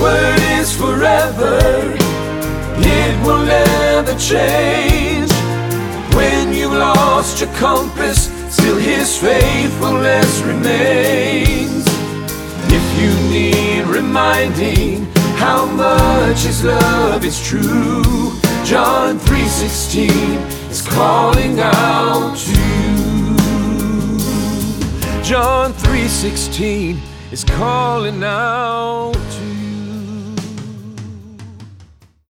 word is forever, it will never change. When you've lost your compass, still His faithfulness remains. If you need reminding how much His love is true, John 3:16 is calling out to you. John 3:16 is calling out